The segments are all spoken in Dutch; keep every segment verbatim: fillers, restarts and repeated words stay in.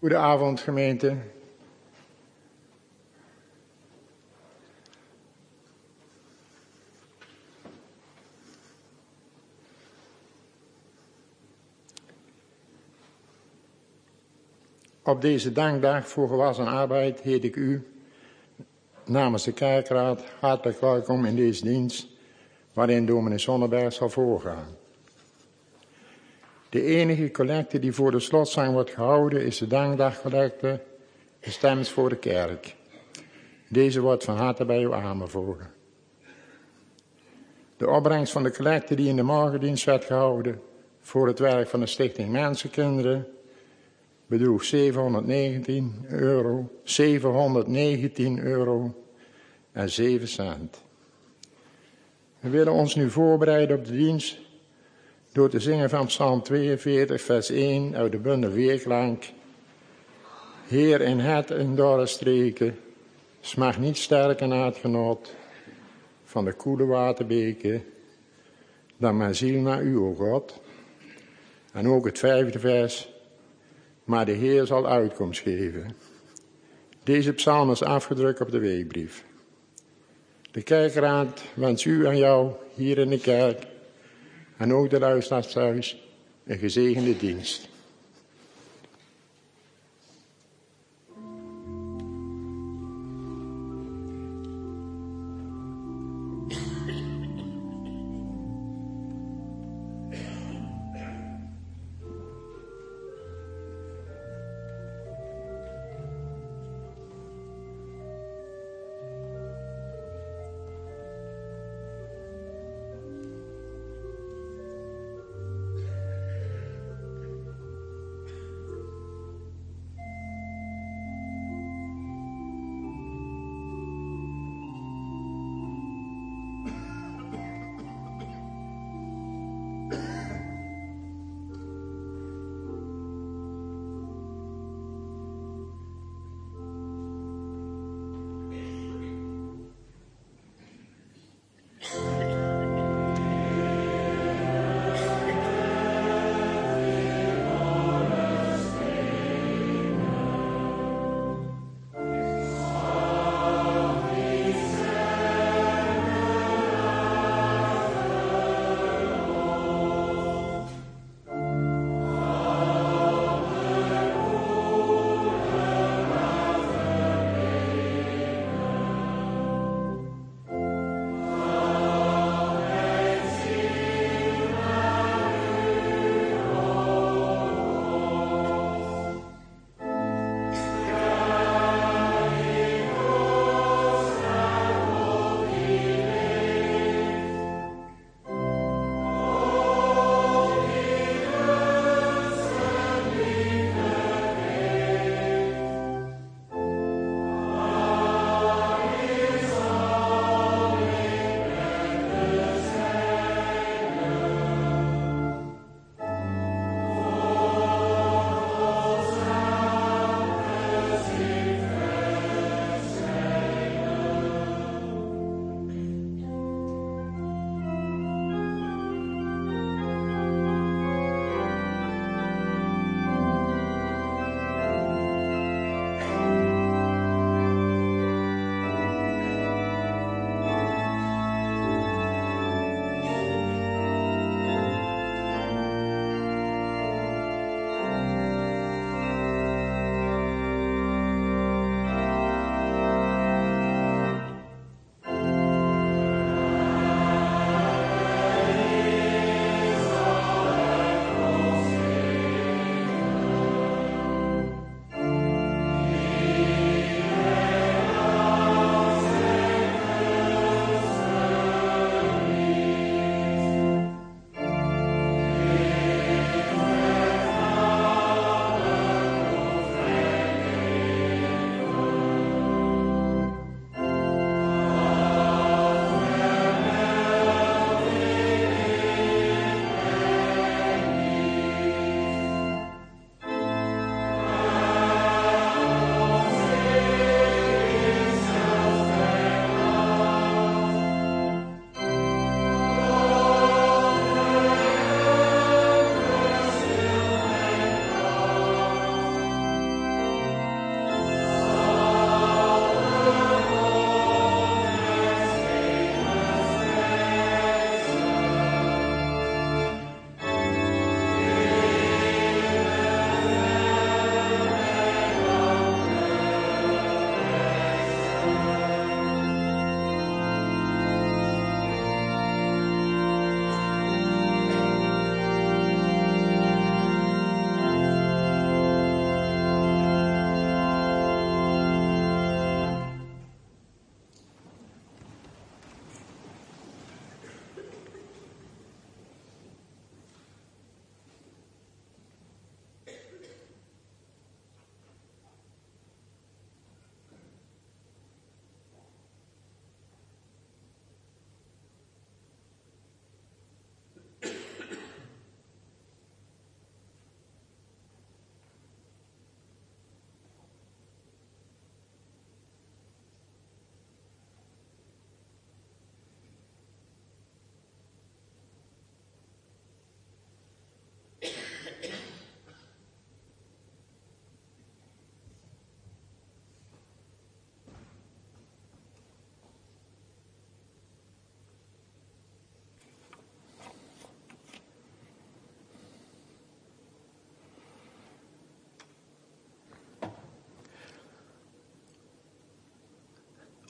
Goedenavond, gemeente. Op deze dankdag voor gewas en arbeid heet ik u namens de kerkraad hartelijk welkom in deze dienst waarin dominee Zonneberg zal voorgaan. De enige collecte die voor de slotzang wordt gehouden is de dankdagcollecte, bestemd voor de kerk. Deze wordt van harte bij u aanbevolen. De opbrengst van de collecte die in de morgendienst werd gehouden voor het werk van de Stichting Mensenkinderen bedroeg zevenhonderdnegentien euro, zevenhonderdnegentien euro en zeven cent. We willen ons nu voorbereiden op de dienst door te zingen van Psalm tweeënveertig, vers één uit de bundel Weerklank. Heer, in het en dorre streken smaakt niet sterker naar het genot van de koele waterbeken dan mijn ziel naar u, o God. En ook het vijfde vers. Maar de Heer zal uitkomst geven. Deze psalm is afgedrukt op de weekbrief. De kerkraad wens u en jou hier in de kerk en ook de luisteraars thuis een gezegende dienst.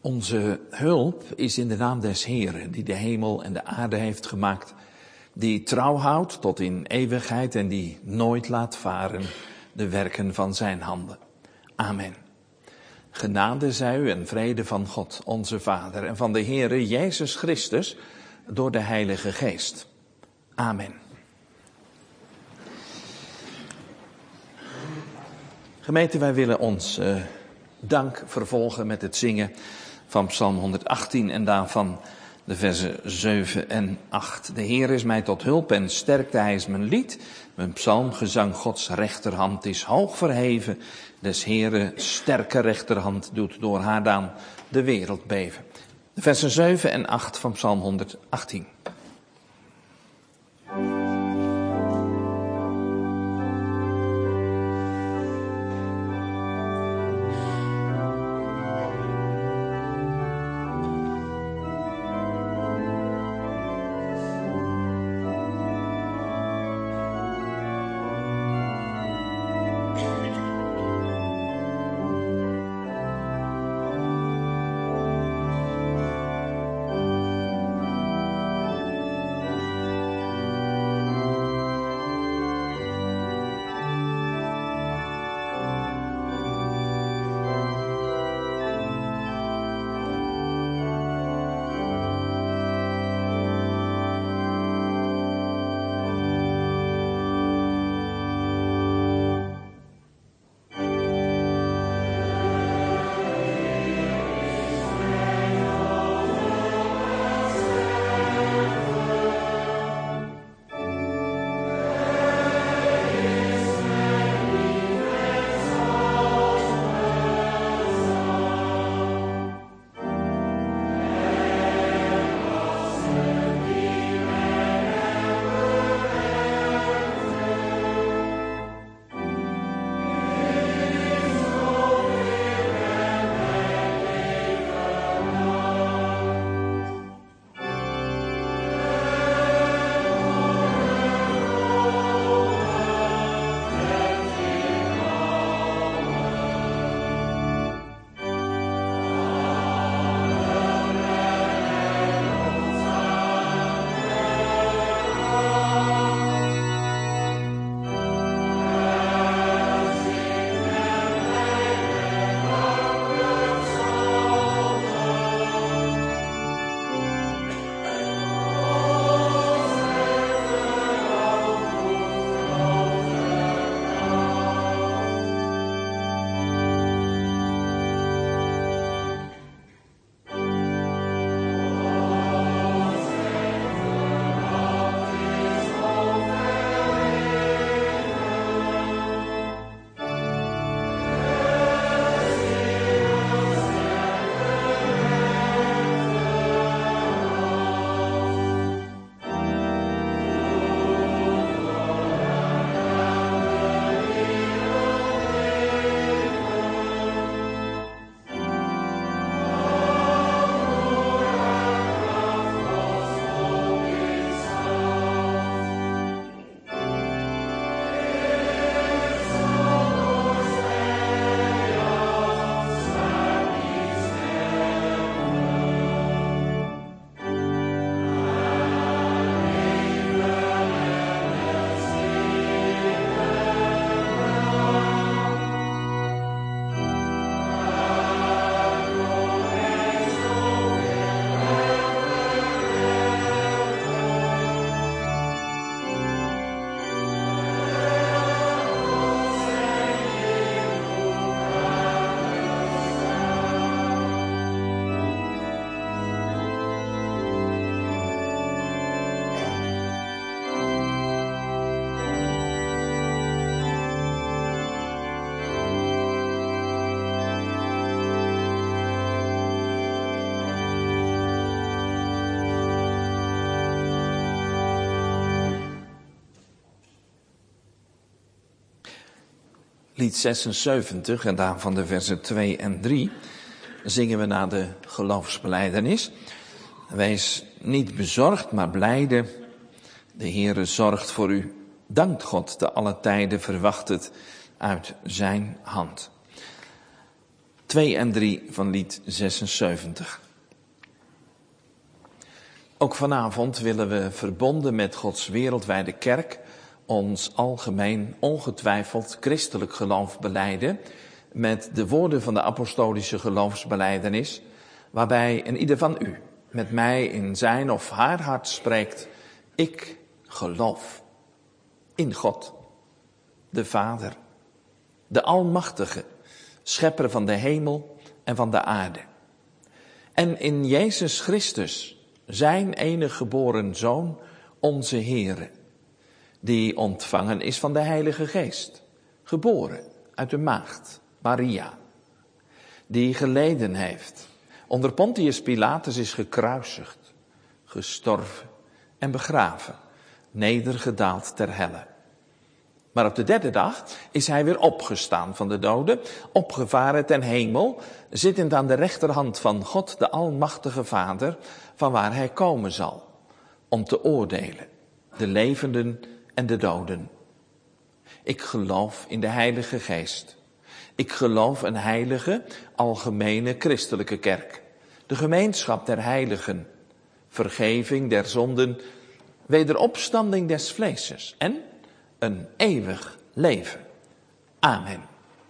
Onze hulp is in de naam des Heeren, die de hemel en de aarde heeft gemaakt, die trouw houdt tot in eeuwigheid en die nooit laat varen de werken van zijn handen. Amen. Genade zij u en vrede van God, onze Vader, en van de Heere Jezus Christus, door de Heilige Geest. Amen. Gemeente, wij willen ons uh, dank vervolgen met het zingen van Psalm honderdachttien en daarvan de versen zeven en acht. De Heer is mij tot hulp en sterkte, hij is mijn lied. Mijn psalmgezang, Gods rechterhand is hoog verheven. Des Heere sterke rechterhand doet door haar daan de wereld beven. De versen zeven en acht van Psalm honderdachttien. lied zesenzeventig en daarvan de versen twee en drie zingen we na de geloofsbelijdenis. Wees niet bezorgd, maar blijde. De Heere zorgt voor u. Dankt God te alle tijden, verwacht het uit zijn hand. twee en drie van lied zesenzeventig. Ook vanavond willen we verbonden met Gods wereldwijde kerk ons algemeen ongetwijfeld christelijk geloof belijden met de woorden van de apostolische geloofsbelijdenis, waarbij een ieder van u met mij in zijn of haar hart spreekt: ik geloof in God, de Vader, de Almachtige, schepper van de hemel en van de aarde. En in Jezus Christus, zijn enige geboren Zoon, onze Heere, die ontvangen is van de Heilige Geest, geboren uit de maagd Maria, die geleden heeft, onder Pontius Pilatus is gekruisigd, gestorven en begraven, nedergedaald ter helle. Maar op de derde dag is hij weer opgestaan van de doden, opgevaren ten hemel, zittend aan de rechterhand van God, de Almachtige Vader, van waar hij komen zal, om te oordelen, de levenden en de doden. Ik geloof in de Heilige Geest. Ik geloof een heilige, algemene christelijke kerk, de gemeenschap der heiligen, vergeving der zonden, wederopstanding des vleeses en een eeuwig leven. Amen.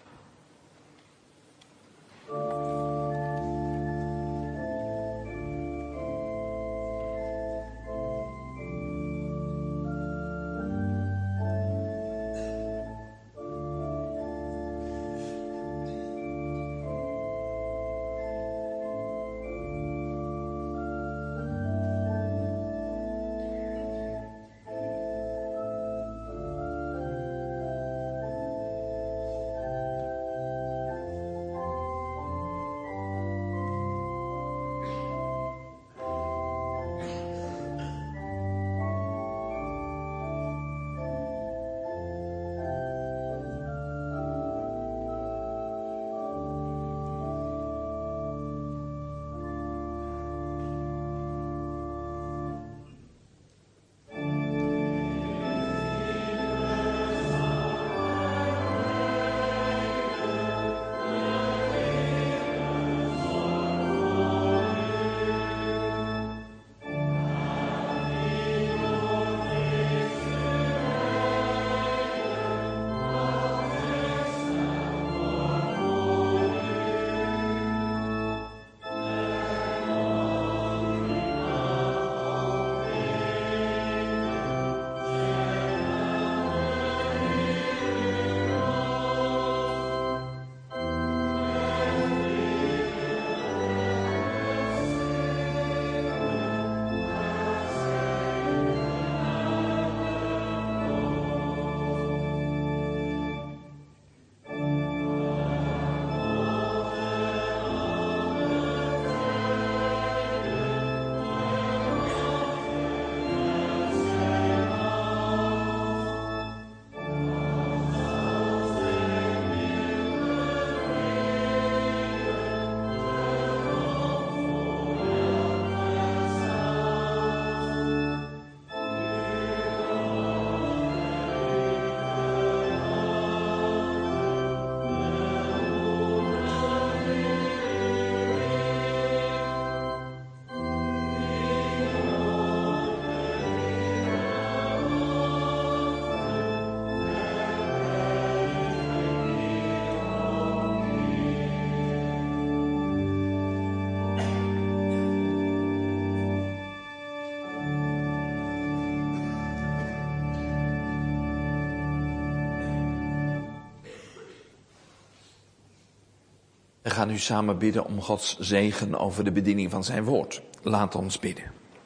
We gaan nu samen bidden om Gods zegen over de bediening van zijn woord. Laat ons bidden.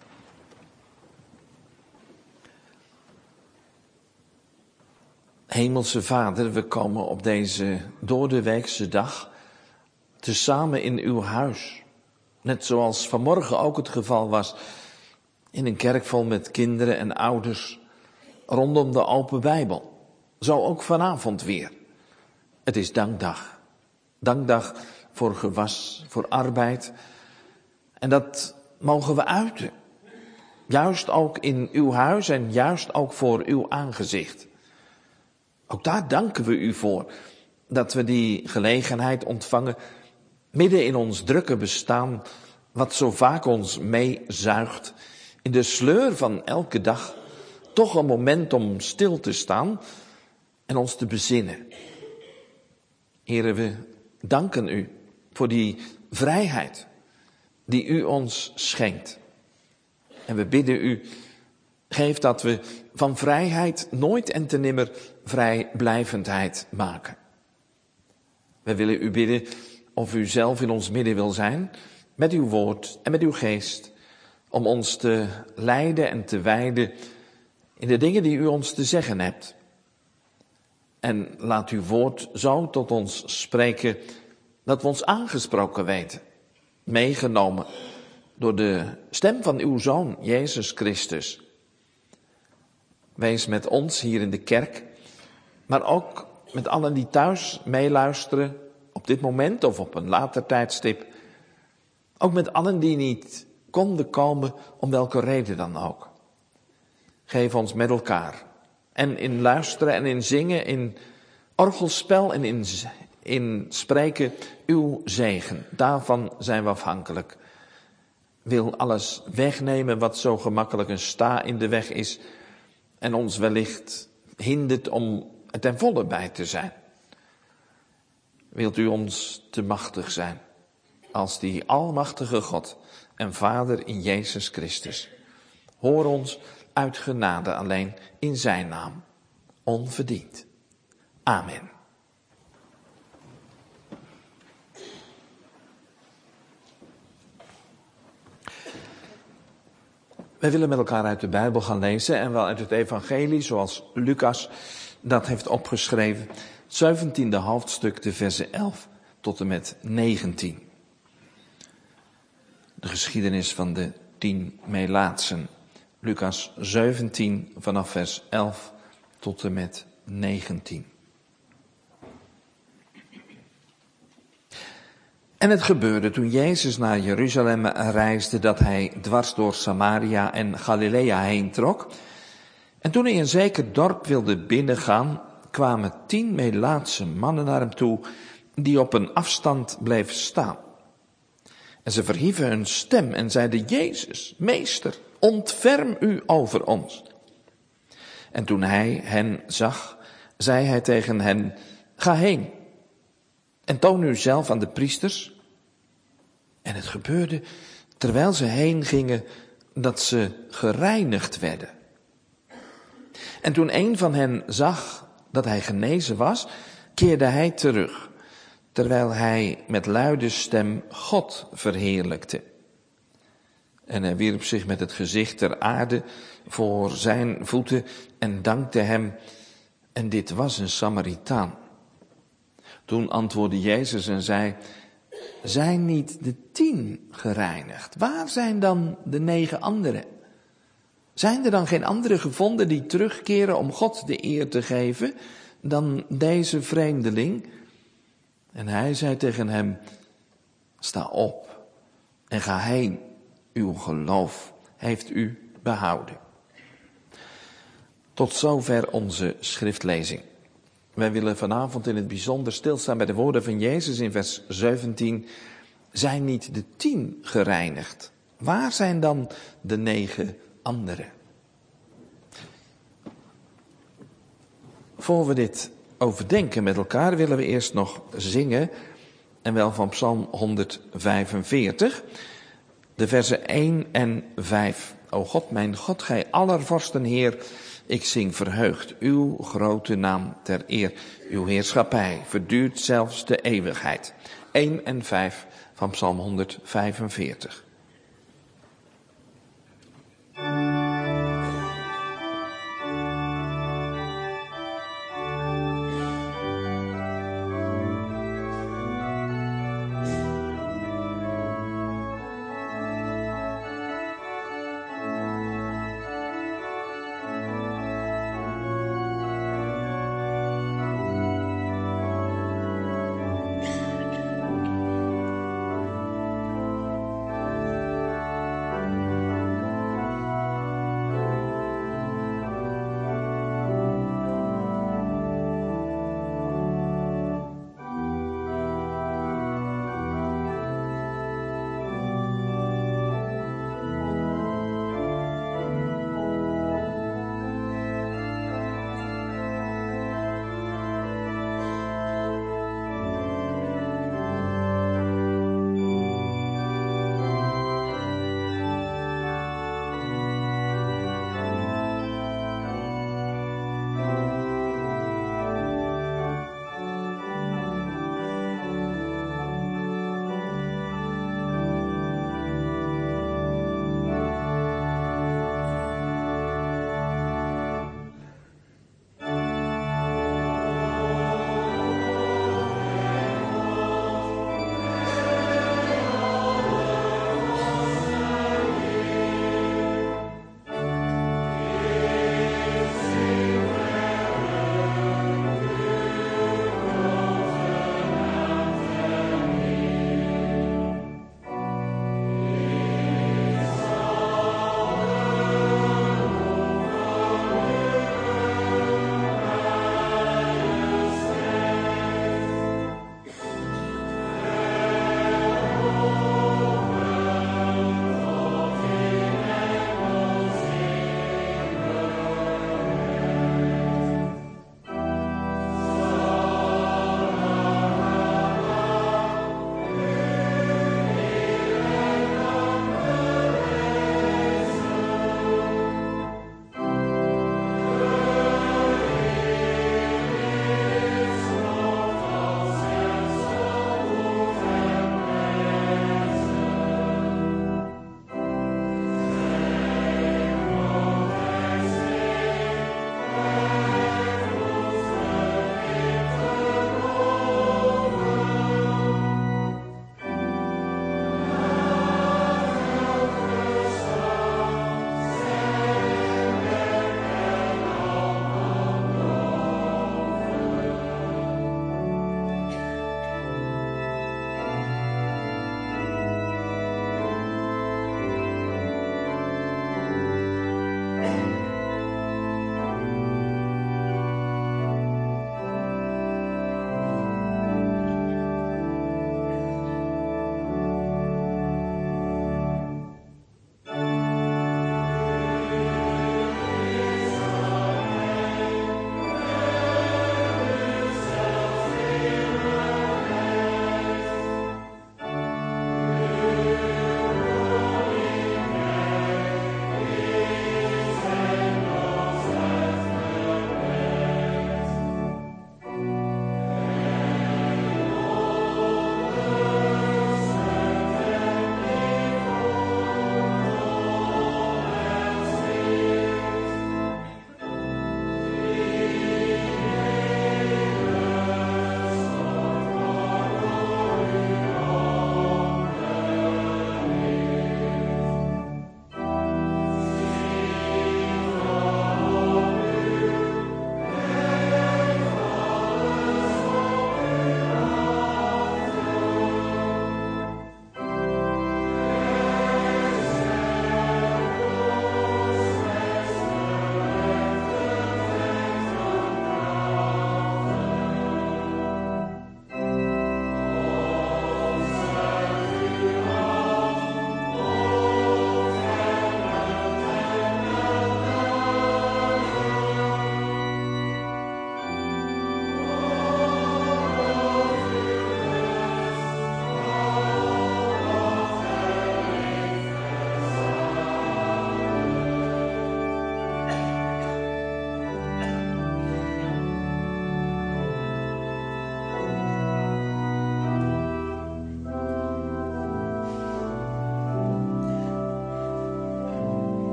Hemelse Vader, we komen op deze doordeweekse dag tezamen in uw huis. Net zoals vanmorgen ook het geval was in een kerk vol met kinderen en ouders rondom de open Bijbel. Zo ook vanavond weer. Het is dankdag. Dankdag voor gewas, voor arbeid. En dat mogen we uiten. Juist ook in uw huis en juist ook voor uw aangezicht. Ook daar danken we u voor. Dat we die gelegenheid ontvangen midden in ons drukke bestaan, wat zo vaak ons meezuigt, in de sleur van elke dag, toch een moment om stil te staan en ons te bezinnen. Here, we danken u voor die vrijheid die u ons schenkt. En we bidden u, geef dat we van vrijheid nooit en te nimmer vrijblijvendheid maken. We willen u bidden of u zelf in ons midden wil zijn, met uw woord en met uw geest, om ons te leiden en te wijden in de dingen die u ons te zeggen hebt. En laat uw woord zo tot ons spreken, dat we ons aangesproken weten, meegenomen door de stem van uw Zoon, Jezus Christus. Wees met ons hier in de kerk, maar ook met allen die thuis meeluisteren, op dit moment of op een later tijdstip. Ook met allen die niet konden komen, om welke reden dan ook. Geef ons met elkaar, en in luisteren en in zingen, in orgelspel en in, in spreken, uw zegen. Daarvan zijn we afhankelijk. Wil alles wegnemen wat zo gemakkelijk een sta in de weg is en ons wellicht hindert om er ten volle bij te zijn. Wilt u ons te machtig zijn als die almachtige God en Vader in Jezus Christus. Hoor ons uit genade alleen in zijn naam, onverdiend. Amen. Wij willen met elkaar uit de Bijbel gaan lezen en wel uit het evangelie zoals Lucas dat heeft opgeschreven. zeventiende hoofdstuk, de versen elf tot en met negentien. De geschiedenis van de tien Melaatsen. Lucas zeventien vanaf vers elf tot en met negentien. En het gebeurde toen Jezus naar Jeruzalem reisde, dat hij dwars door Samaria en Galilea heen trok. En toen hij een zeker dorp wilde binnengaan, kwamen tien Melaatse mannen naar hem toe, die op een afstand bleven staan. En ze verhieven hun stem en zeiden: Jezus, meester, ontferm u over ons. En toen hij hen zag, zei hij tegen hen: ga heen en toon u zelf aan de priesters. En het gebeurde, terwijl ze heen gingen, dat ze gereinigd werden. En toen een van hen zag dat hij genezen was, keerde hij terug, terwijl hij met luide stem God verheerlijkte. En hij wierp zich met het gezicht ter aarde voor zijn voeten en dankte hem. En dit was een Samaritaan. Toen antwoordde Jezus en zei: zijn niet de tien gereinigd? Waar zijn dan de negen anderen? Zijn er dan geen anderen gevonden die terugkeren om God de eer te geven dan deze vreemdeling? En hij zei tegen hem: sta op en ga heen. Uw geloof heeft u behouden. Tot zover onze schriftlezing. Wij willen vanavond in het bijzonder stilstaan bij de woorden van Jezus in vers zeventien. Zijn niet de tien gereinigd? Waar zijn dan de negen anderen? Voor we dit overdenken met elkaar willen we eerst nog zingen. En wel van Psalm honderdvijfenveertig. De versen één en vijf. O God, mijn God, gij allervorsten Heer, ik zing verheugd uw grote naam ter eer. Uw heerschappij verduurt zelfs de eeuwigheid. één en vijf van Psalm honderdvijfenveertig.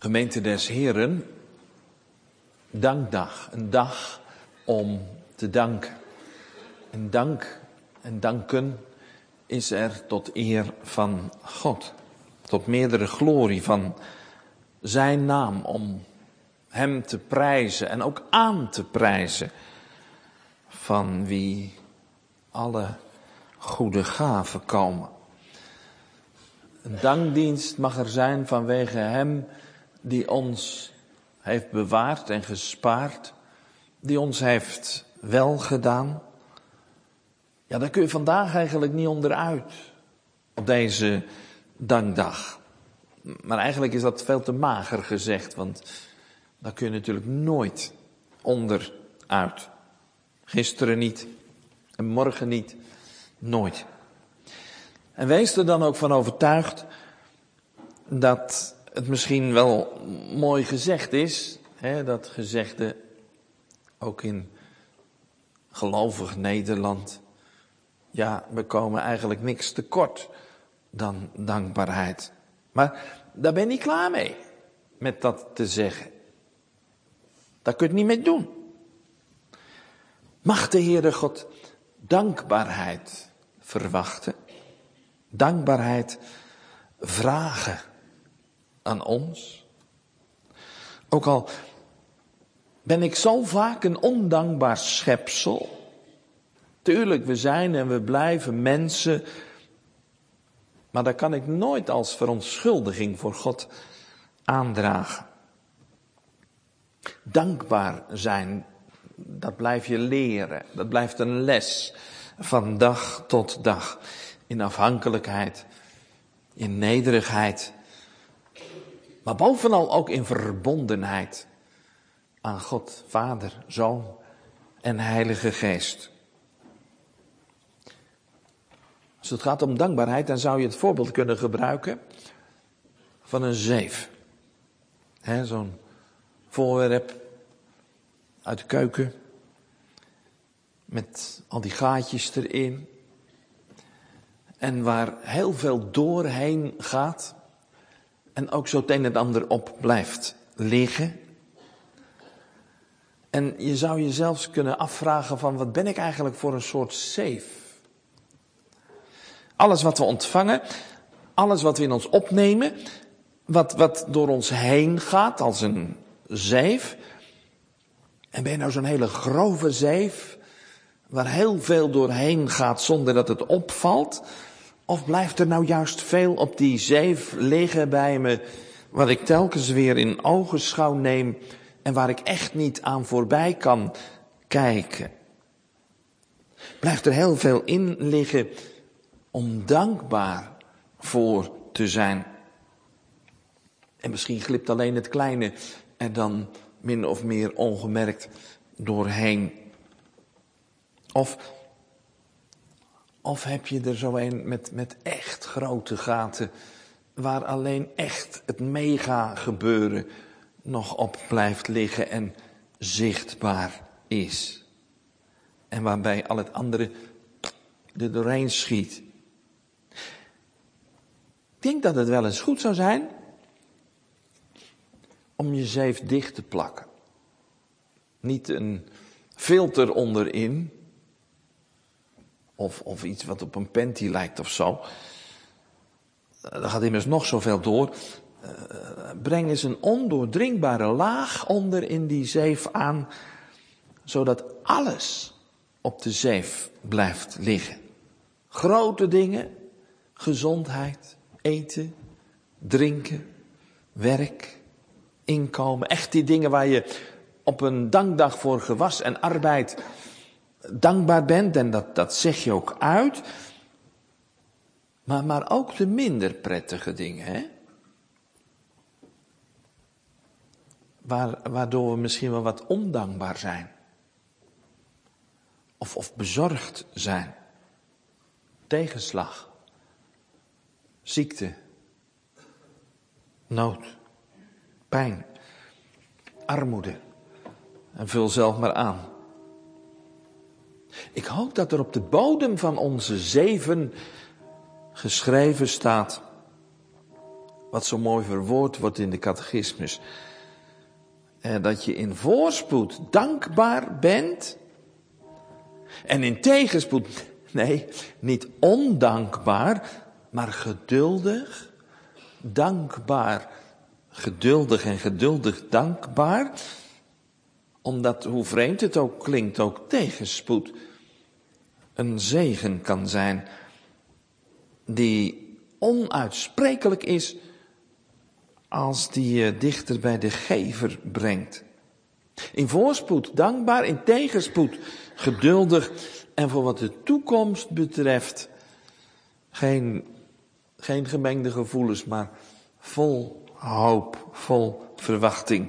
Gemeente des Heren, dankdag, een dag om te danken. En dank en danken is er tot eer van God, tot meerdere glorie van zijn naam, om hem te prijzen en ook aan te prijzen, van wie alle goede gaven komen. Een dankdienst mag er zijn vanwege hem die ons heeft bewaard en gespaard, die ons heeft welgedaan. Ja, daar kun je vandaag eigenlijk niet onderuit, op deze dankdag. Maar eigenlijk is dat veel te mager gezegd, want daar kun je natuurlijk nooit onderuit. Gisteren niet en morgen niet, nooit. En wees er dan ook van overtuigd dat het misschien wel mooi gezegd is, hè, dat gezegde ook in gelovig Nederland. Ja, we komen eigenlijk niks tekort dan dankbaarheid. Maar daar ben ik niet klaar mee, met dat te zeggen. Daar kun je het niet mee doen. Mag de Heere God dankbaarheid verwachten? Dankbaarheid vragen aan ons? Ook al ben ik zo vaak een ondankbaar schepsel. Tuurlijk, we zijn en we blijven mensen. Maar dat kan ik nooit als verontschuldiging voor God aandragen. Dankbaar zijn, dat blijf je leren. Dat blijft een les van dag tot dag. In afhankelijkheid, in nederigheid. Maar bovenal ook in verbondenheid aan God, Vader, Zoon en Heilige Geest. Als het gaat om dankbaarheid, dan zou je het voorbeeld kunnen gebruiken van een zeef. He, zo'n voorwerp uit de keuken met al die gaatjes erin. En waar heel veel doorheen gaat en ook zo het een en ander op blijft liggen. En je zou je zelfs kunnen afvragen van wat ben ik eigenlijk voor een soort zeef? Alles wat we ontvangen, alles wat we in ons opnemen, wat, wat door ons heen gaat als een zeef. En ben je nou zo'n hele grove zeef, waar heel veel doorheen gaat zonder dat het opvalt? Of blijft er nou juist veel op die zeef liggen bij me, wat ik telkens weer in ogenschouw neem en waar ik echt niet aan voorbij kan kijken? Blijft er heel veel in liggen om dankbaar voor te zijn? En misschien glipt alleen het kleine er dan min of meer ongemerkt doorheen. Of, of heb je er zo een met, met echt grote gaten, waar alleen echt het mega gebeuren nog op blijft liggen en zichtbaar is. En waarbij al het andere er doorheen schiet. Ik denk dat het wel eens goed zou zijn om je zeef dicht te plakken. Niet een filter onderin. Of, of iets wat op een panty lijkt of zo. Daar gaat immers nog zoveel door. Uh, breng eens een ondoordringbare laag onder in die zeef aan. Zodat alles op de zeef blijft liggen. Grote dingen. Gezondheid. Eten. Drinken. Werk. Inkomen. Echt die dingen waar je op een dankdag voor gewas en arbeid dankbaar bent. En dat, dat zeg je ook uit. Maar, maar ook de minder prettige dingen, hè? Waar, waardoor we misschien wel wat ondankbaar zijn. Of, of bezorgd zijn. Tegenslag. Ziekte. Nood. Pijn. Armoede. En vul zelf maar aan. Ik hoop dat er op de bodem van onze zeven geschreven staat wat zo mooi verwoord wordt in de catechismus. Eh, dat je in voorspoed dankbaar bent. En in tegenspoed, nee, niet ondankbaar, maar geduldig. Dankbaar, geduldig en geduldig dankbaar. Omdat, hoe vreemd het ook klinkt, ook tegenspoed een zegen kan zijn die onuitsprekelijk is als die je dichter bij de gever brengt. In voorspoed dankbaar, in tegenspoed geduldig en voor wat de toekomst betreft geen, geen gemengde gevoelens, maar vol hoop, vol verwachting.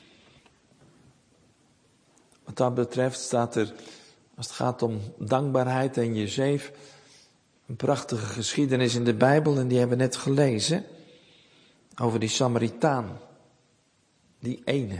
Wat dat betreft staat er, als het gaat om dankbaarheid en Jezef, een prachtige geschiedenis in de Bijbel en die hebben we net gelezen. Over die Samaritaan. Die ene.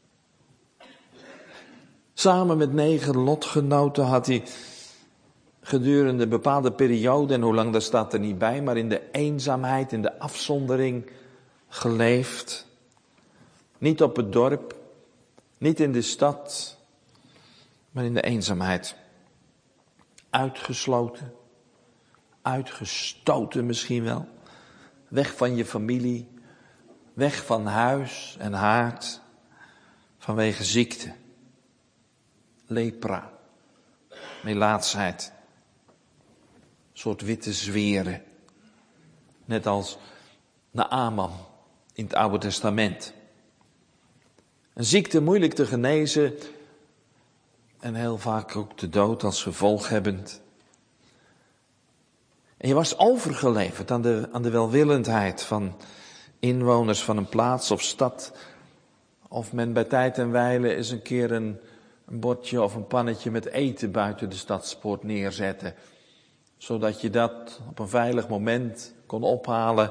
Samen met negen lotgenoten had hij gedurende een bepaalde periode, en hoe lang dat staat er niet bij, maar in de eenzaamheid, in de afzondering geleefd. Niet op het dorp, niet in de stad, maar in de eenzaamheid. Uitgesloten, uitgestoten misschien wel. Weg van je familie, weg van huis en haard, vanwege ziekte. Lepra, melaatsheid, een soort witte zweren. Net als Naaman in het Oude Testament. Een ziekte moeilijk te genezen en heel vaak ook de dood als gevolg hebbend. En je was overgeleverd aan de, aan de welwillendheid van inwoners van een plaats of stad. Of men bij tijd en wijle eens een keer een, een bordje of een pannetje met eten buiten de stadspoort neerzette. Zodat je dat op een veilig moment kon ophalen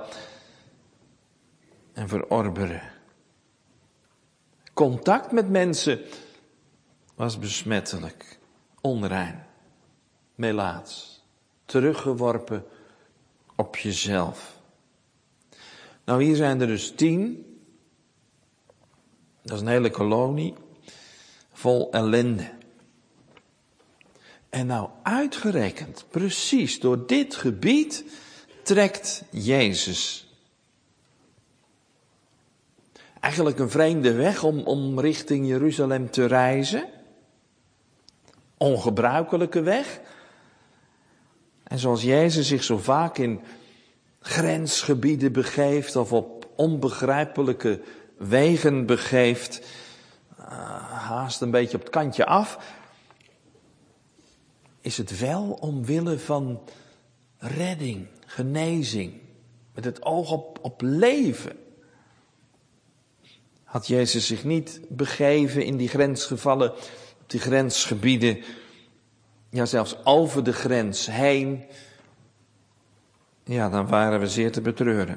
en verorberen. Contact met mensen was besmettelijk, onrein, melaats, teruggeworpen op jezelf. Nou, hier zijn er dus tien. Dat is een hele kolonie vol ellende. En nou uitgerekend, precies door dit gebied trekt Jezus. Eigenlijk een vreemde weg om, om richting Jeruzalem te reizen. Ongebruikelijke weg. En zoals Jezus zich zo vaak in grensgebieden begeeft of op onbegrijpelijke wegen begeeft, uh, haast een beetje op het kantje af, is het wel omwille van redding, genezing, met het oog op, op leven. Had Jezus zich niet begeven in die grensgevallen, op die grensgebieden, ja zelfs over de grens heen, ja dan waren we zeer te betreuren.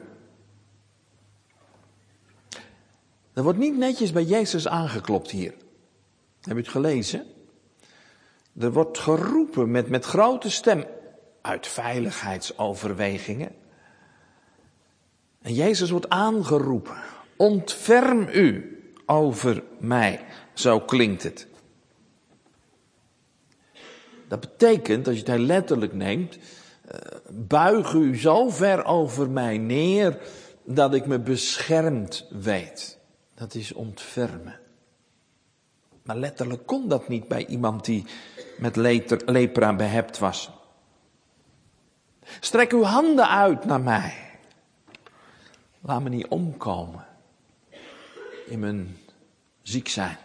Er wordt niet netjes bij Jezus aangeklopt hier. Heb je het gelezen? Er wordt geroepen met, met grote stem uit veiligheidsoverwegingen. En Jezus wordt aangeroepen. Ontferm u over mij. Zo klinkt het. Dat betekent, als je het heel letterlijk neemt, buig u zo ver over mij neer dat ik me beschermd weet. Dat is ontfermen. Maar letterlijk kon dat niet bij iemand die met lepra behept was. Strek uw handen uit naar mij. Laat me niet omkomen in mijn ziek zijn.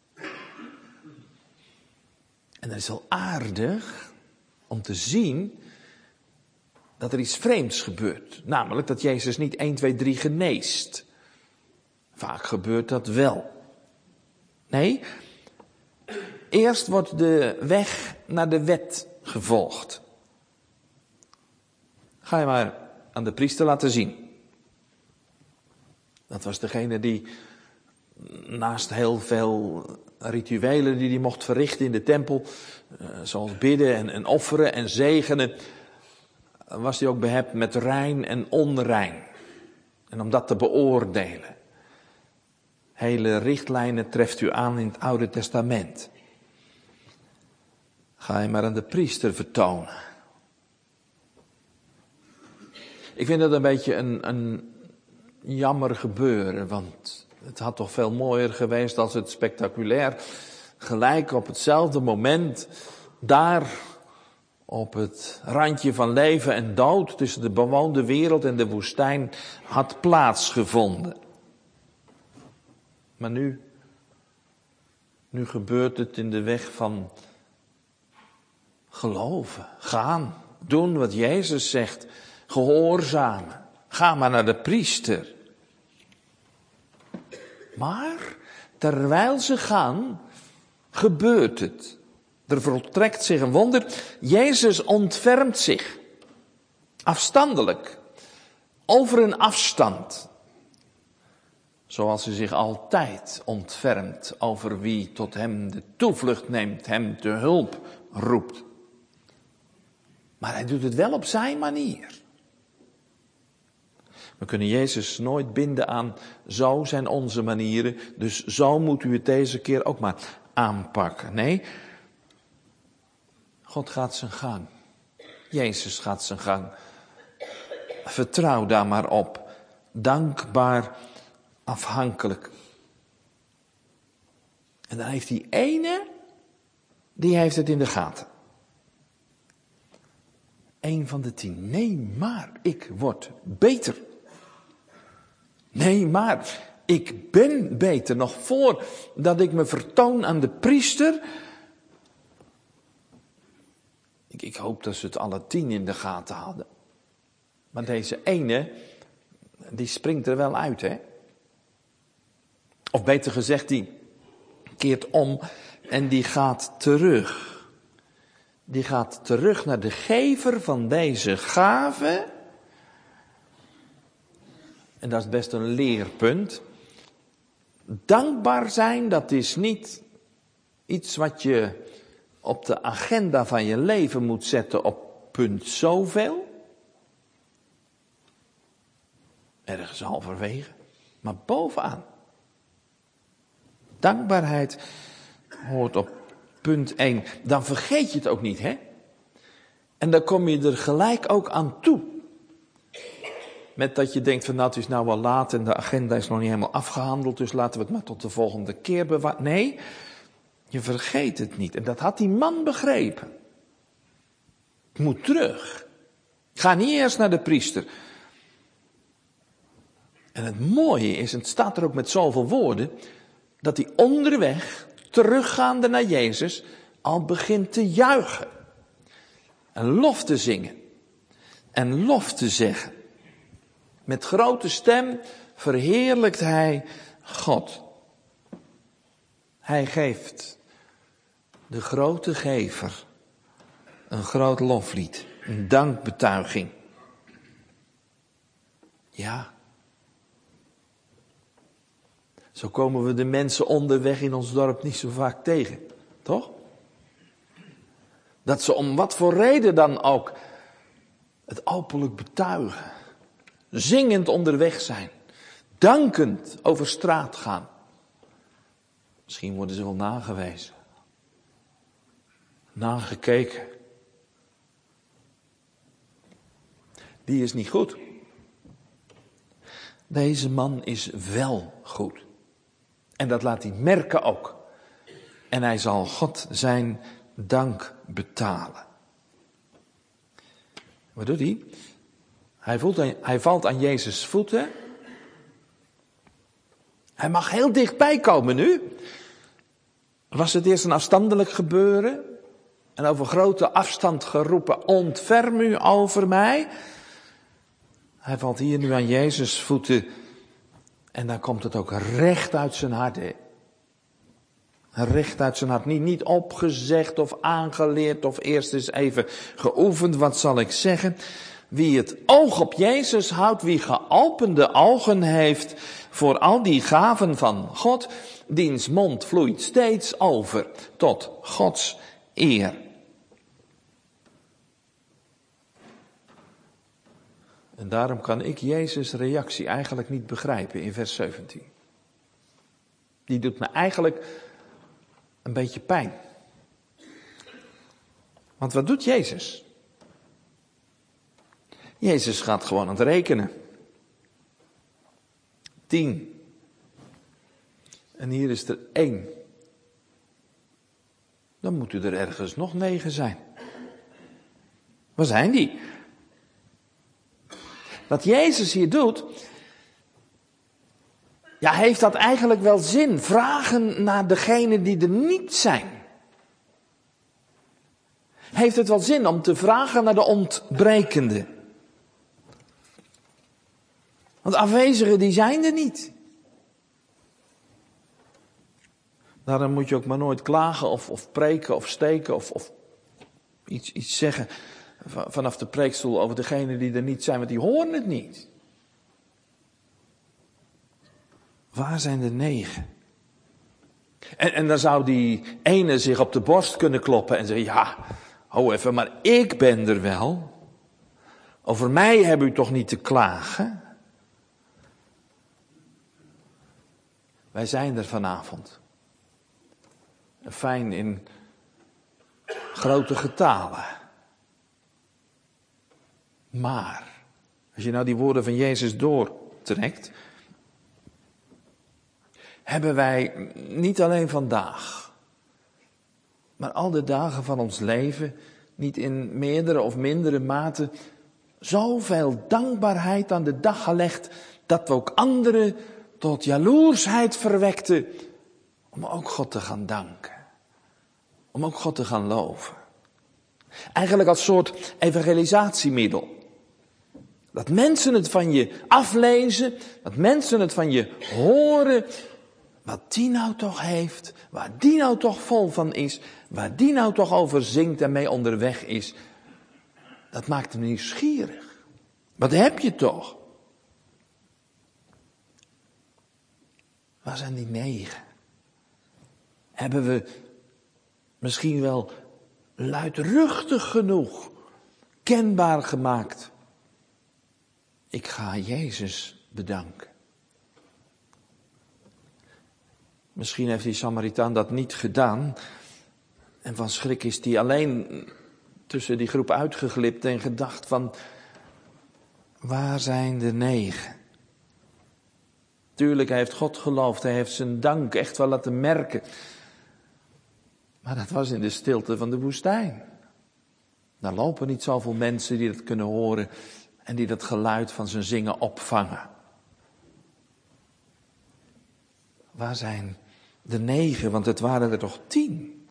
En dat is wel aardig om te zien dat er iets vreemds gebeurt. Namelijk dat Jezus niet één, twee, drie geneest. Vaak gebeurt dat wel. Nee, eerst wordt de weg naar de wet gevolgd. Ga je maar aan de priester laten zien. Dat was degene die naast heel veel rituelen die hij mocht verrichten in de tempel, zoals bidden en, en offeren en zegenen, was hij ook behept met rein en onrein. En om dat te beoordelen. Hele richtlijnen treft u aan in het Oude Testament. Ga je maar aan de priester vertonen. Ik vind dat een beetje een, een jammer gebeuren, want het had toch veel mooier geweest als het spectaculair gelijk op hetzelfde moment daar op het randje van leven en dood tussen de bewoonde wereld en de woestijn had plaatsgevonden. Maar nu, nu gebeurt het in de weg van geloven, gaan, doen wat Jezus zegt, gehoorzamen. Ga maar naar de priester. Maar terwijl ze gaan, gebeurt het. Er voltrekt zich een wonder. Jezus ontfermt zich. Afstandelijk. Over een afstand. Zoals hij zich altijd ontfermt over wie tot hem de toevlucht neemt, hem te hulp roept. Maar hij doet het wel op zijn manier. We kunnen Jezus nooit binden aan zo zijn onze manieren, dus zo moet u het deze keer ook maar aanpakken. Nee, God gaat zijn gang. Jezus gaat zijn gang. Vertrouw daar maar op. Dankbaar, afhankelijk. En dan heeft die ene, die heeft het in de gaten. Eén van de tien. Nee, maar ik word beter. Nee, maar ik ben beter. Nog voordat ik me vertoon aan de priester. Ik, ik hoop dat ze het alle tien in de gaten hadden. Maar deze ene, die springt er wel uit, hè? Of beter gezegd, die keert om en die gaat terug. Die gaat terug naar de gever van deze gave. En dat is best een leerpunt. Dankbaar zijn, dat is niet iets wat je op de agenda van je leven moet zetten op punt zoveel. Ergens halverwege. Maar bovenaan. Dankbaarheid hoort op punt één. Dan vergeet je het ook niet, hè? En dan kom je er gelijk ook aan toe. Met dat je denkt van nou het is nou wel laat en de agenda is nog niet helemaal afgehandeld, dus laten we het maar tot de volgende keer bewaren. Nee, je vergeet het niet. En dat had die man begrepen. Ik moet terug. Ik ga niet eerst naar de priester. En het mooie is, en het staat er ook met zoveel woorden, dat hij onderweg, teruggaande naar Jezus, al begint te juichen. En lof te zingen. En lof te zeggen. Met grote stem verheerlijkt hij God. Hij geeft de grote gever een groot loflied, een dankbetuiging. Ja. Zo komen we de mensen onderweg in ons dorp niet zo vaak tegen, toch? Dat ze om wat voor reden dan ook het openlijk betuigen. Zingend onderweg zijn. Dankend over straat gaan. Misschien worden ze wel nagewezen. Nagekeken. Die is niet goed. Deze man is wel goed. En dat laat hij merken ook. En hij zal God zijn dank betalen. Wat doet hij? Hij, voelt, hij valt aan Jezus' voeten. Hij mag heel dichtbij komen nu. Was het eerst een afstandelijk gebeuren? En over grote afstand geroepen, ontferm u over mij. Hij valt hier nu aan Jezus' voeten. En dan komt het ook recht uit zijn hart. Hè? Recht uit zijn hart. Niet, niet opgezegd of aangeleerd of eerst eens even geoefend. Wat zal ik zeggen? Wie het oog op Jezus houdt, wie geopende ogen heeft voor al die gaven van God, diens mond vloeit steeds over tot Gods eer. En daarom kan ik Jezus' reactie eigenlijk niet begrijpen in vers zeventien. Die doet me eigenlijk een beetje pijn. Want wat doet Jezus? Jezus gaat gewoon aan het rekenen. Tien. En hier is er één. Dan moeten er ergens nog negen zijn. Waar zijn die? Wat Jezus hier doet, ja, heeft dat eigenlijk wel zin? Vragen naar degenen die er niet zijn. Heeft het wel zin om te vragen naar de ontbrekende? Want afwezigen, die zijn er niet. Daarom moet je ook maar nooit klagen of, of preken of steken of, of iets, iets zeggen vanaf de preekstoel over degenen die er niet zijn, want die horen het niet. Waar zijn de negen? En, en dan zou die ene zich op de borst kunnen kloppen en zeggen, ja, hou even, maar ik ben er wel. Over mij heb u toch niet te klagen? Wij zijn er vanavond. Fijn in grote getalen. Maar, als je nou die woorden van Jezus doortrekt, hebben wij niet alleen vandaag, maar al de dagen van ons leven, niet in meerdere of mindere mate, zoveel dankbaarheid aan de dag gelegd, dat we ook anderen tot jaloersheid verwekten, om ook God te gaan danken. Om ook God te gaan loven. Eigenlijk als soort evangelisatiemiddel. Dat mensen het van je aflezen, dat mensen het van je horen, wat die nou toch heeft, waar die nou toch vol van is, waar die nou toch over zingt en mee onderweg is. Dat maakt hem nieuwsgierig. Wat heb je toch? Waar zijn die negen? Hebben we misschien wel luidruchtig genoeg kenbaar gemaakt? Ik ga Jezus bedanken. Misschien heeft die Samaritaan dat niet gedaan. En van schrik is hij alleen tussen die groep uitgeglipt en gedacht van, waar zijn de negen? Tuurlijk, hij heeft God geloofd, hij heeft zijn dank echt wel laten merken. Maar dat was in de stilte van de woestijn. Daar lopen niet zoveel mensen die dat kunnen horen en die dat geluid van zijn zingen opvangen. Waar zijn de negen? Want het waren er toch tien.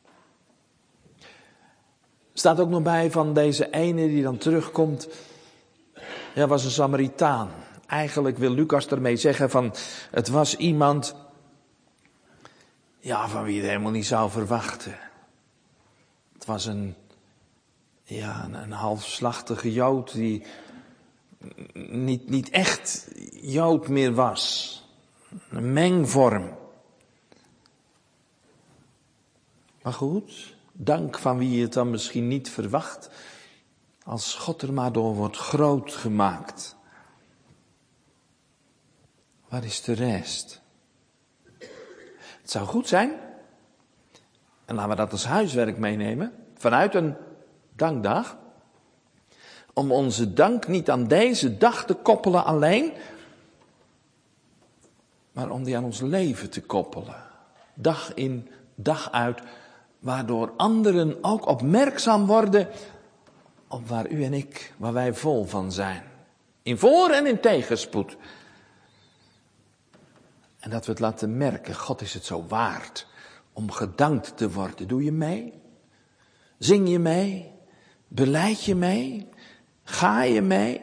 Staat ook nog bij van deze ene die dan terugkomt. Ja, was een Samaritaan. Eigenlijk wil Lucas ermee zeggen van, het was iemand, ja, van wie je het helemaal niet zou verwachten. Het was een, ja, een, een halfslachtige Jood die niet, niet echt Jood meer was. Een mengvorm. Maar goed, dank van wie je het dan misschien niet verwacht, als God er maar door wordt groot gemaakt. Waar is de rest? Het zou goed zijn, en laten we dat als huiswerk meenemen, vanuit een dankdag, om onze dank niet aan deze dag te koppelen alleen, maar om die aan ons leven te koppelen. Dag in, dag uit, waardoor anderen ook opmerkzaam worden op waar u en ik, waar wij vol van zijn. In voor- en in tegenspoed. En dat we het laten merken, God is het zo waard om gedankt te worden. Doe je mee? Zing je mee? Belijd je mee? Ga je mee?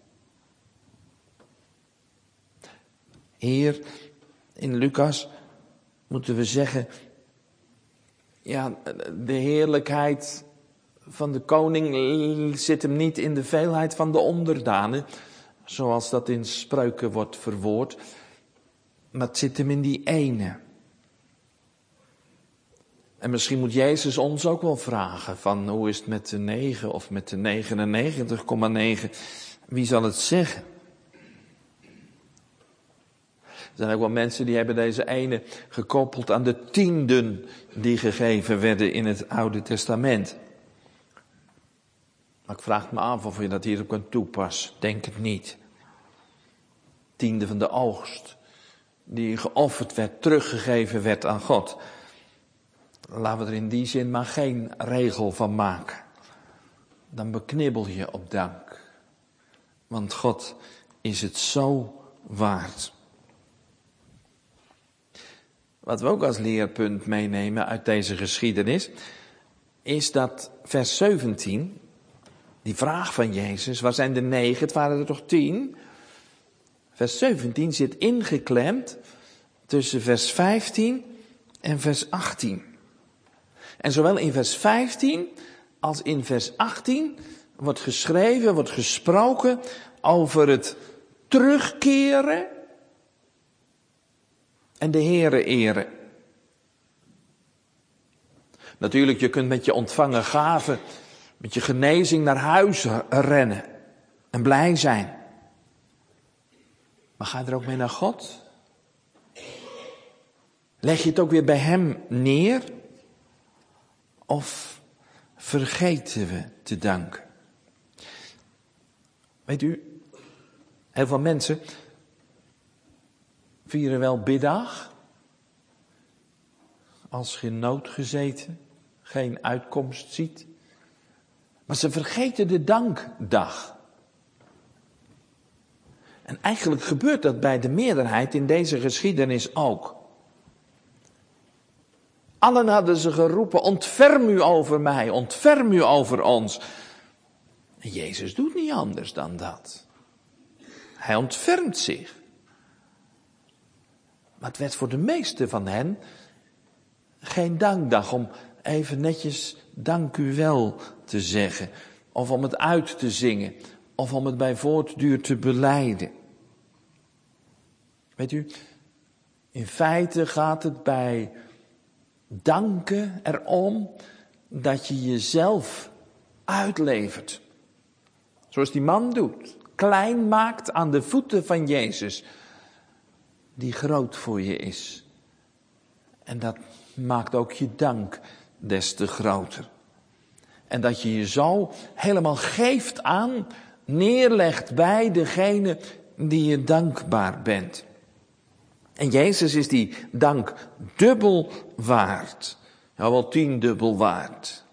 Hier in Lucas moeten we zeggen, ja, de heerlijkheid van de koning zit hem niet in de veelheid van de onderdanen, zoals dat in Spreuken wordt verwoord, maar het zit hem in die ene. En misschien moet Jezus ons ook wel vragen van hoe is het met de negen of met de negenennegentig komma negen Wie zal het zeggen? Er zijn ook wel mensen die hebben deze ene gekoppeld aan de tienden die gegeven werden in het Oude Testament. Maar ik vraag me af of je dat hierop kunt toepassen. Denk het niet. Tiende van de oogst die geofferd werd, teruggegeven werd aan God. Laten we er in die zin maar geen regel van maken. Dan beknibbel je op dank. Want God is het zo waard. Wat we ook als leerpunt meenemen uit deze geschiedenis, is dat vers zeventien, die vraag van Jezus, waar zijn de negen? Het waren er toch tien? Vers zeventien zit ingeklemd tussen vers vijftien en vers achttien. En zowel in vers vijftien als in vers achttien wordt geschreven, wordt gesproken over het terugkeren en de Heere eren. Natuurlijk, je kunt met je ontvangen gaven, met je genezing naar huis rennen en blij zijn. Maar ga je er ook mee naar God? Leg je het ook weer bij Hem neer? Of vergeten we te danken? Weet u, heel veel mensen vieren wel biddag, als je in nood gezeten, geen uitkomst ziet. Maar ze vergeten de dankdag. En eigenlijk gebeurt dat bij de meerderheid in deze geschiedenis ook. Allen hadden ze geroepen, ontferm u over mij, ontferm u over ons. En Jezus doet niet anders dan dat. Hij ontfermt zich. Maar het werd voor de meeste van hen geen dankdag om even netjes dank u wel te zeggen. Of om het uit te zingen. Of om het bij voortduur te belijden. Weet u, in feite gaat het bij danken erom dat je jezelf uitlevert. Zoals die man doet. Klein maakt aan de voeten van Jezus. Die groot voor je is. En dat maakt ook je dank des te groter. En dat je je zo helemaal geeft aan, neerlegt bij degene die je dankbaar bent. En Jezus is die dank dubbel waard. Ja, wel tiendubbel waard.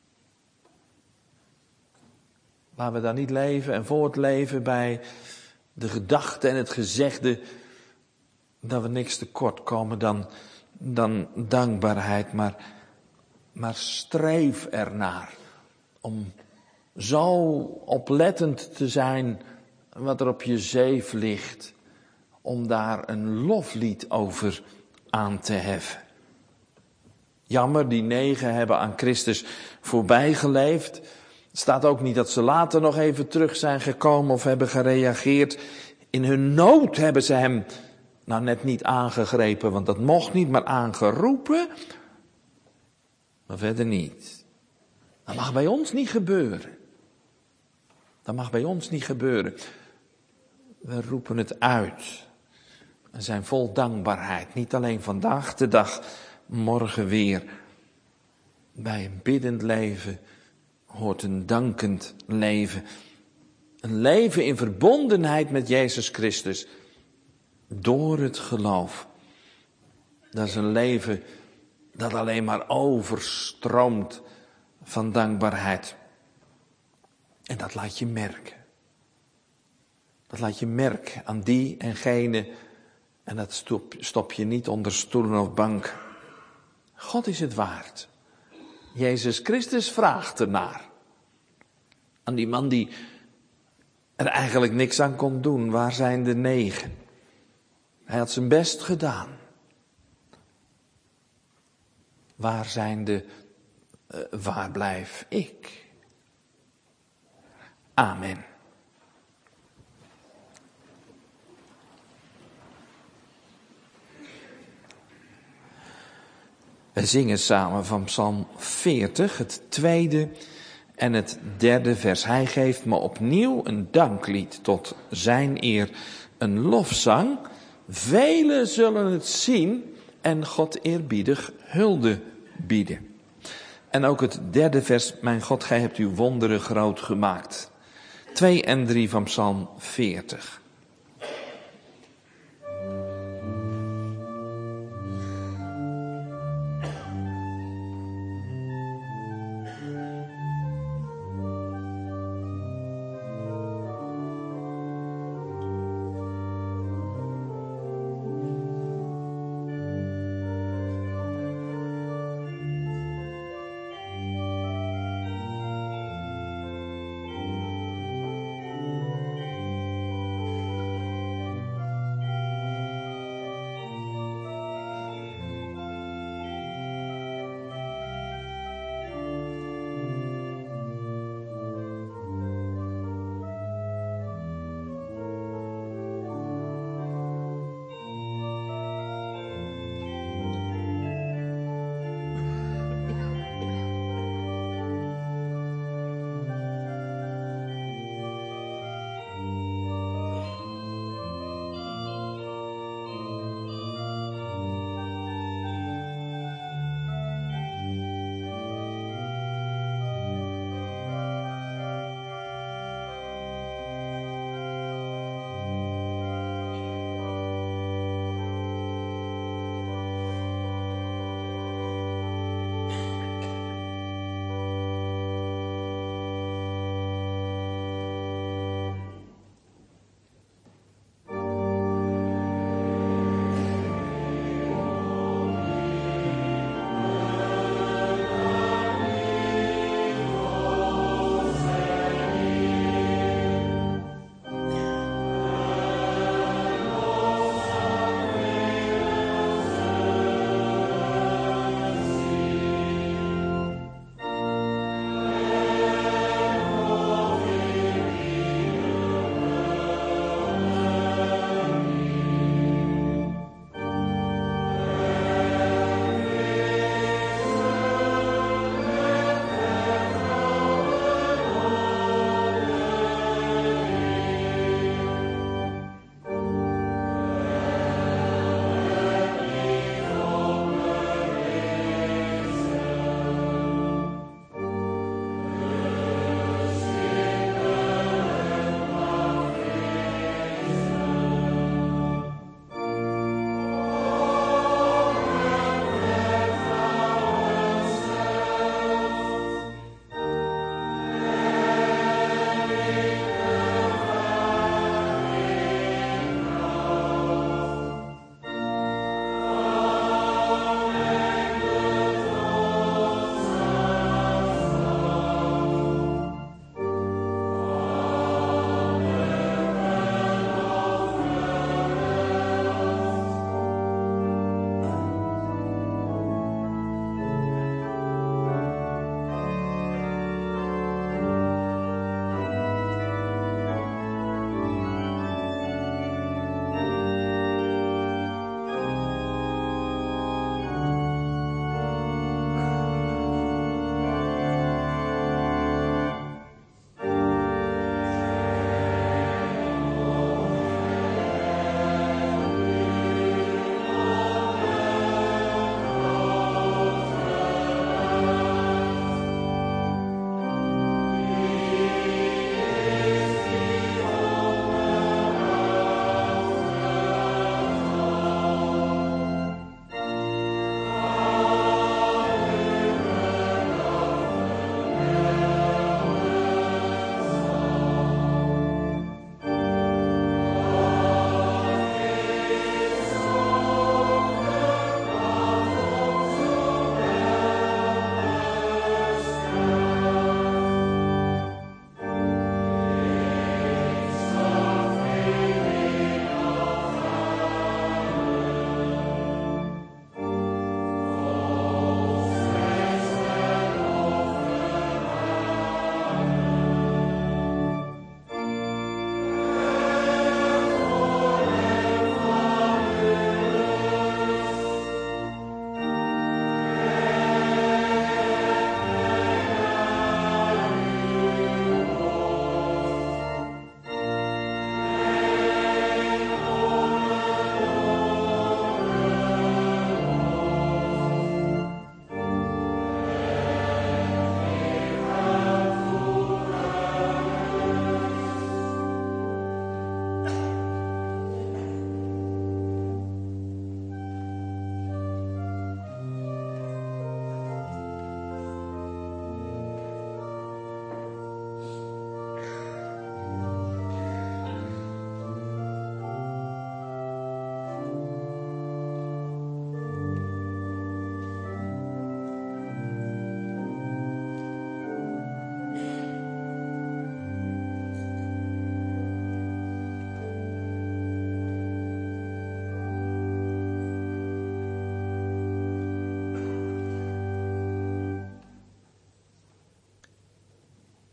Laten we daar niet leven en voortleven bij de gedachte en het gezegde dat we niks tekort komen dan, dan dankbaarheid. Maar, maar streef ernaar om zo oplettend te zijn wat er op je zeef ligt. Om daar een loflied over aan te heffen. Jammer, die negen hebben aan Christus voorbij geleefd. Het staat ook niet dat ze later nog even terug zijn gekomen of hebben gereageerd. In hun nood hebben ze hem nou net niet aangegrepen, want dat mocht niet, maar aangeroepen. Maar verder niet. Dat mag bij ons niet gebeuren. Dat mag bij ons niet gebeuren. We roepen het uit. En zijn vol dankbaarheid. Niet alleen vandaag de dag, morgen weer. Bij een biddend leven hoort een dankend leven. Een leven in verbondenheid met Jezus Christus. Door het geloof. Dat is een leven dat alleen maar overstroomt van dankbaarheid. En dat laat je merken. Dat laat je merken aan die en gene. En dat stop, stop je niet onder stoelen of bank. God is het waard. Jezus Christus vraagt ernaar. Aan die man die er eigenlijk niks aan kon doen. Waar zijn de negen? Hij had zijn best gedaan. Waar zijn de, uh, waar blijf ik? Amen. We zingen samen van Psalm veertig, het tweede En het derde vers. Hij geeft me opnieuw een danklied tot zijn eer. Een lofzang. Velen zullen het zien en God eerbiedig hulde bieden. En ook het derde vers. Mijn God, gij hebt uw wonderen groot gemaakt. Twee en drie van Psalm veertig.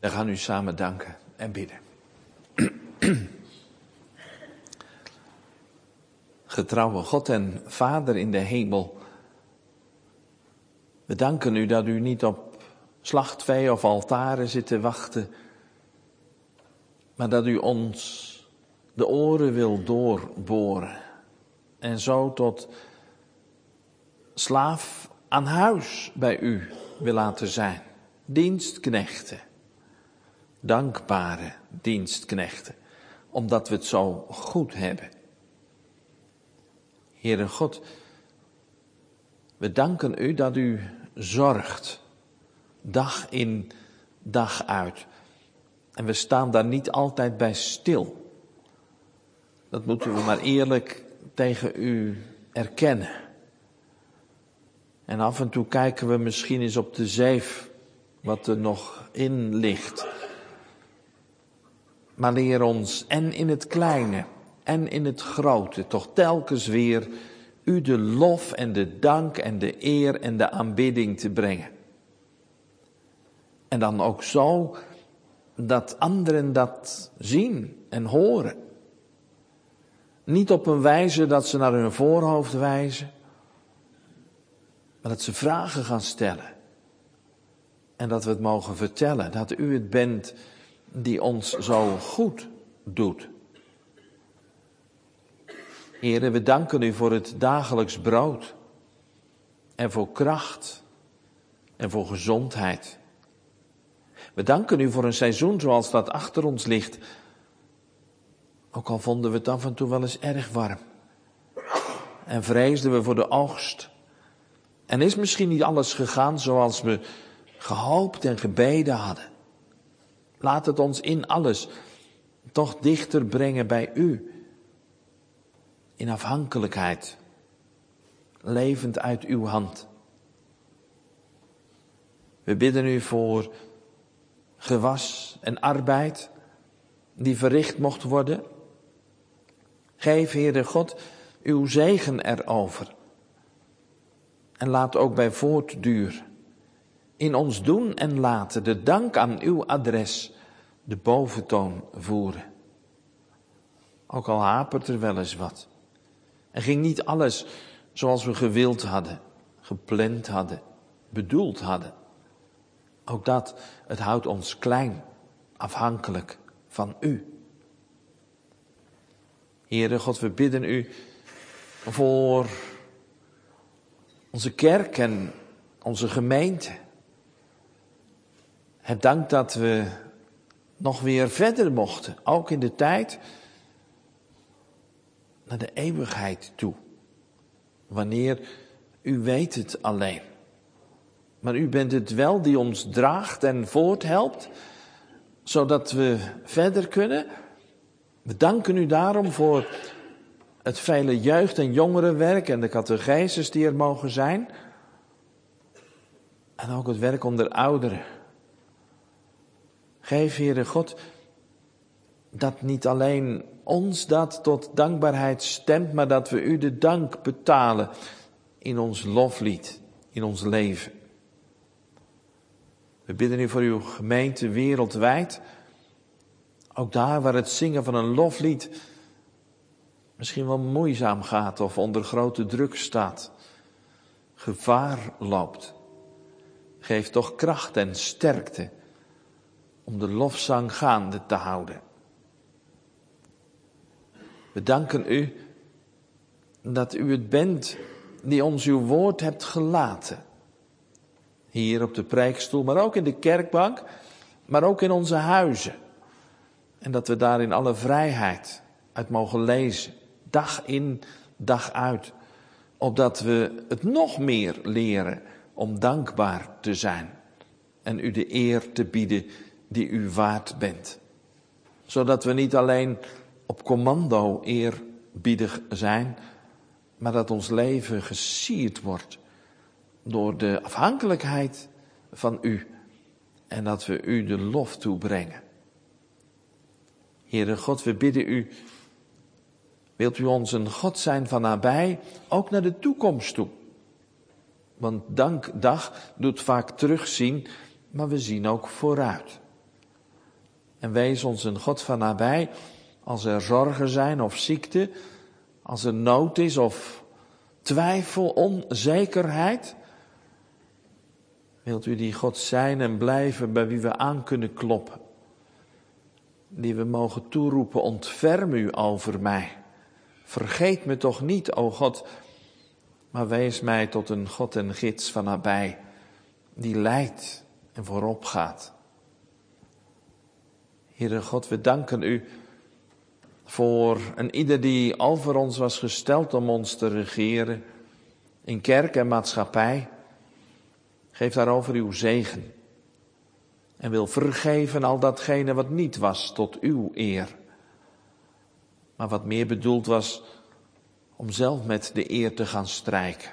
We gaan u samen danken en bidden. Getrouwe God en Vader in de hemel, we danken u dat u niet op slachtvee of altaren zit te wachten, maar dat u ons de oren wil doorboren en zo tot slaaf aan huis bij u wil laten zijn. Dienstknechten, dankbare dienstknechten, omdat we het zo goed hebben. Heere God, we danken u dat u zorgt, dag in, dag uit. En we staan daar niet altijd bij stil. Dat moeten we maar eerlijk tegen u erkennen. En af en toe kijken we misschien eens op de zeef wat er nog in ligt. Maar leer ons en in het kleine en in het grote toch telkens weer u de lof en de dank en de eer en de aanbidding te brengen. En dan ook zo dat anderen dat zien en horen. Niet op een wijze dat ze naar hun voorhoofd wijzen, maar dat ze vragen gaan stellen. En dat we het mogen vertellen, dat u het bent die ons zo goed doet. Heere, we danken u voor het dagelijks brood. En voor kracht. En voor gezondheid. We danken u voor een seizoen zoals dat achter ons ligt. Ook al vonden we het af en toe wel eens erg warm. En vreesden we voor de oogst. En is misschien niet alles gegaan zoals we gehoopt en gebeden hadden. Laat het ons in alles toch dichter brengen bij u. In afhankelijkheid. Levend uit uw hand. We bidden u voor gewas en arbeid die verricht mocht worden. Geef, Heere God, uw zegen erover. En laat ook bij voortduur in ons doen en laten de dank aan uw adres de boventoon voeren. Ook al hapert er wel eens wat. En ging niet alles zoals we gewild hadden, gepland hadden, bedoeld hadden. Ook dat, het houdt ons klein, afhankelijk van u. Heere God, we bidden u voor onze kerk en onze gemeente. Het dank dat we nog weer verder mochten, ook in de tijd naar de eeuwigheid toe. Wanneer, u weet het alleen. Maar u bent het wel die ons draagt en voorthelpt, zodat we verder kunnen. We danken u daarom voor het vele jeugd- en jongerenwerk en de catecheses die er mogen zijn. En ook het werk onder ouderen. Geef, Heere God, dat niet alleen ons dat tot dankbaarheid stemt, maar dat we u de dank betalen in ons loflied, in ons leven. We bidden u voor uw gemeente wereldwijd. Ook daar waar het zingen van een loflied misschien wel moeizaam gaat of onder grote druk staat, gevaar loopt. Geef toch kracht en sterkte om de lofzang gaande te houden. We danken u dat u het bent die ons uw woord hebt gelaten. Hier op de preekstoel, maar ook in de kerkbank, maar ook in onze huizen. En dat we daar in alle vrijheid uit mogen lezen, dag in, dag uit. Opdat we het nog meer leren om dankbaar te zijn. En u de eer te bieden die u waard bent. Zodat we niet alleen op commando eerbiedig zijn, maar dat ons leven gesierd wordt door de afhankelijkheid van u. En dat we u de lof toebrengen. Heere God, we bidden u, wilt u ons een God zijn van nabij, ook naar de toekomst toe. Want dankdag doet vaak terugzien, maar we zien ook vooruit. En wees ons een God van nabij als er zorgen zijn of ziekte, als er nood is of twijfel, onzekerheid. Wilt u die God zijn en blijven bij wie we aan kunnen kloppen? Die we mogen toeroepen, ontferm u over mij. Vergeet me toch niet, o God, maar wees mij tot een God en gids van nabij, die leidt en voorop gaat. Heere God, we danken u voor een ieder die over ons was gesteld om ons te regeren, in kerk en maatschappij. Geef daarover uw zegen en wil vergeven al datgene wat niet was tot uw eer, maar wat meer bedoeld was om zelf met de eer te gaan strijken.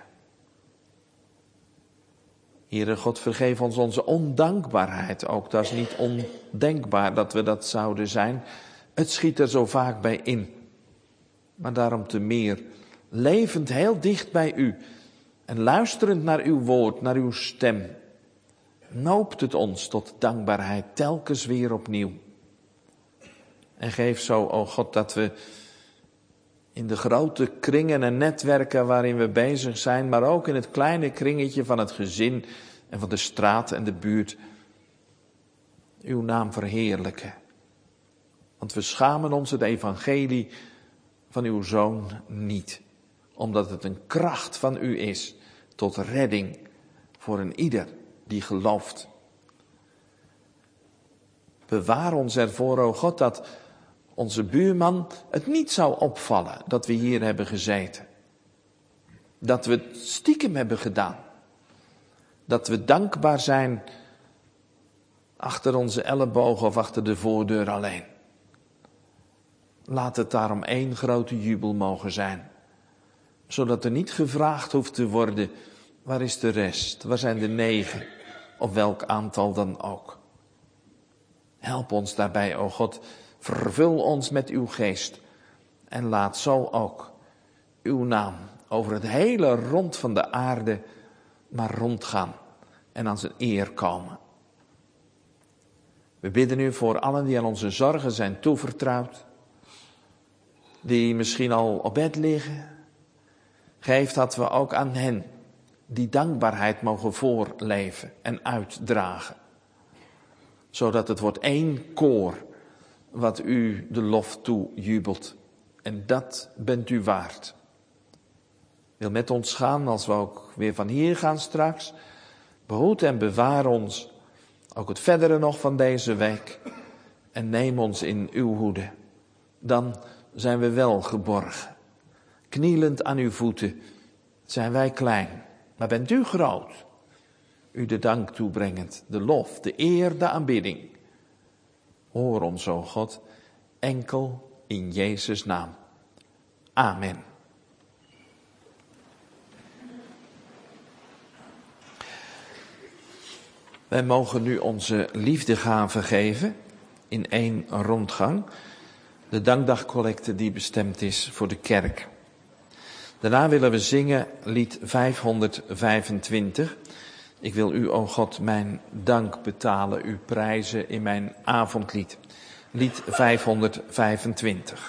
Heere God, vergeef ons onze ondankbaarheid ook. Dat is niet ondenkbaar dat we dat zouden zijn. Het schiet er zo vaak bij in. Maar daarom te meer, levend heel dicht bij u en luisterend naar uw woord, naar uw stem, noopt het ons tot dankbaarheid telkens weer opnieuw. En geef zo, o God, dat we in de grote kringen en netwerken waarin we bezig zijn, maar ook in het kleine kringetje van het gezin en van de straat en de buurt, uw naam verheerlijken. Want we schamen ons het evangelie van uw Zoon niet, omdat het een kracht van u is tot redding voor een ieder die gelooft. Bewaar ons ervoor, o God, dat onze buurman het niet zou opvallen dat we hier hebben gezeten. Dat we het stiekem hebben gedaan. Dat we dankbaar zijn achter onze ellebogen of achter de voordeur alleen. Laat het daarom één grote jubel mogen zijn. Zodat er niet gevraagd hoeft te worden, waar is de rest? Waar zijn de negen? Of welk aantal dan ook. Help ons daarbij, o God. Vervul ons met uw geest. En laat zo ook uw naam over het hele rond van de aarde maar rondgaan. En aan zijn eer komen. We bidden u voor allen die aan onze zorgen zijn toevertrouwd. Die misschien al op bed liggen. Geef dat we ook aan hen die dankbaarheid mogen voorleven en uitdragen. Zodat het wordt één koor wat u de lof toejubelt. En dat bent u waard. Wil met ons gaan als we ook weer van hier gaan straks. Behoed en bewaar ons, ook het verdere nog van deze week. En neem ons in uw hoede. Dan zijn we wel geborgen. Knielend aan uw voeten zijn wij klein, maar bent u groot. U de dank toebrengend, de lof, de eer, de aanbidding. Hoor ons, o God, enkel in Jezus' naam. Amen. Wij mogen nu onze liefdegave geven in één rondgang. De dankdagcollecte die bestemd is voor de kerk. Daarna willen we zingen lied vijfhonderdvijfentwintig. Ik wil u, o God, mijn dank betalen, u prijzen in mijn avondlied. Lied vijfhonderdvijfentwintig.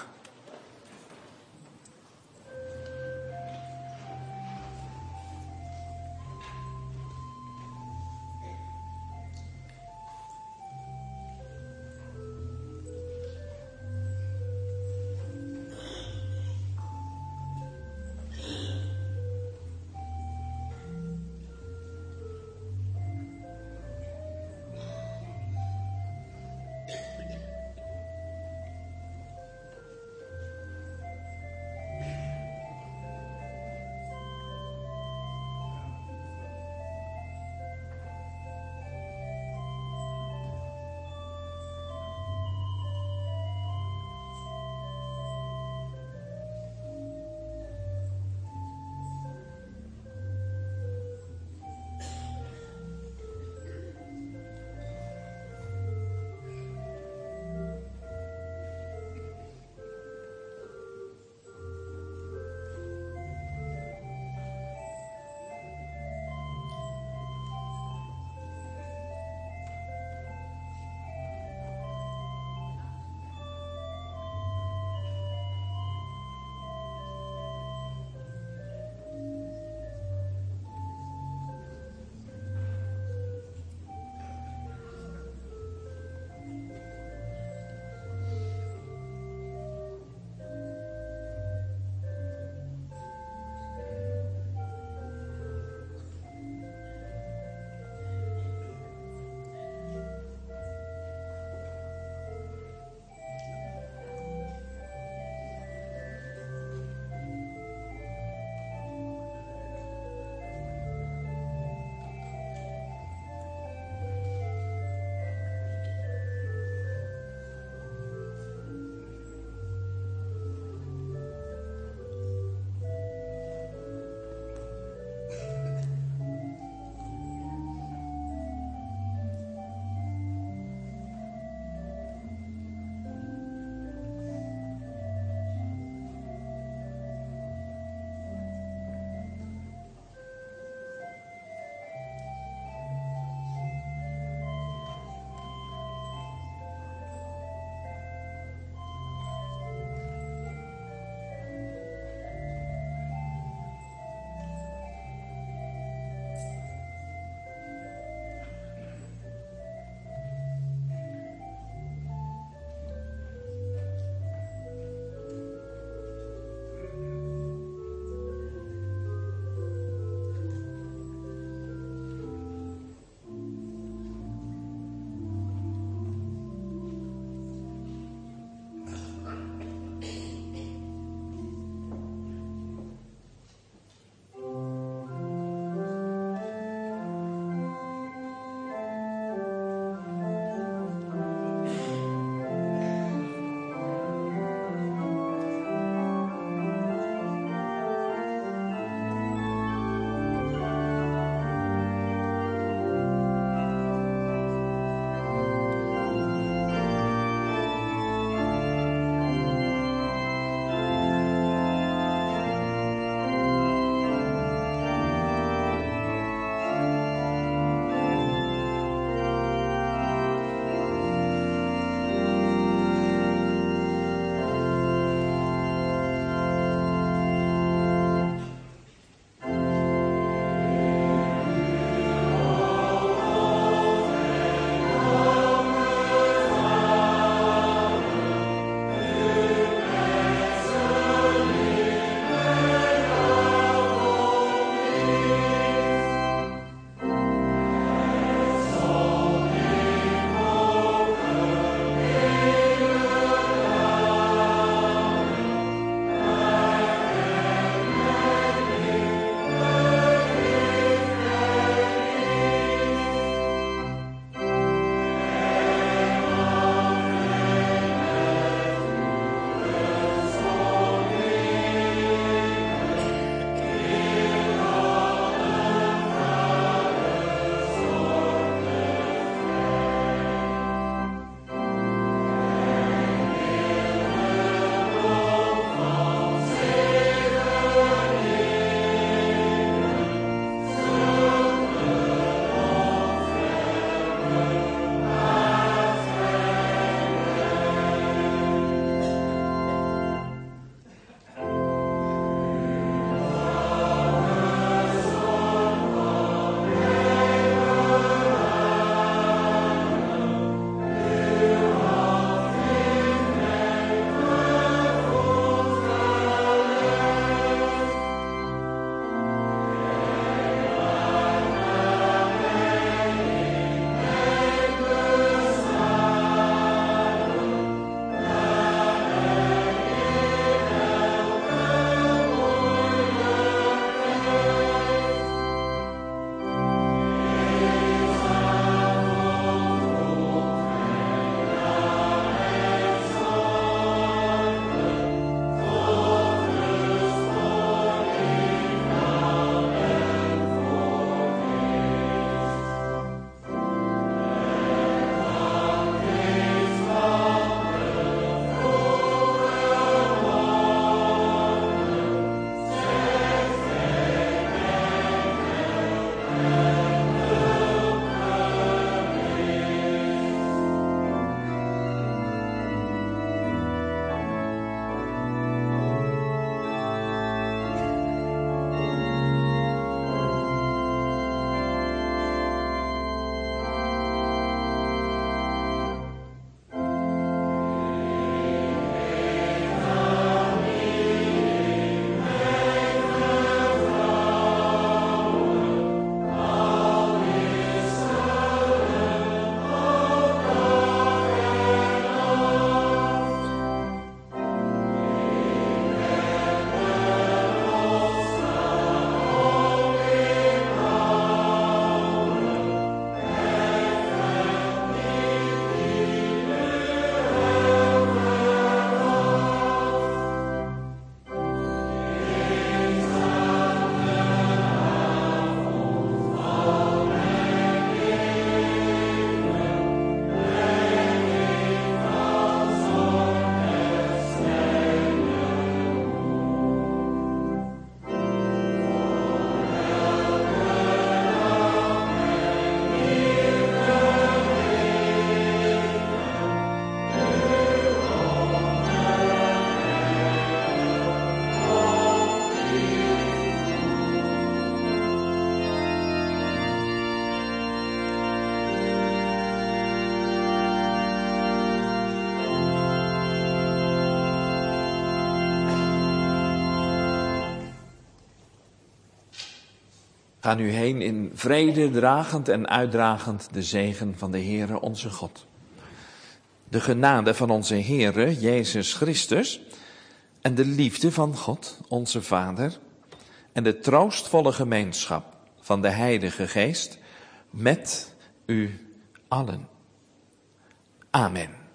Ga nu heen in vrede, dragend en uitdragend de zegen van de Heere onze God. De genade van onze Heere Jezus Christus en de liefde van God onze Vader en de troostvolle gemeenschap van de Heilige Geest met u allen. Amen.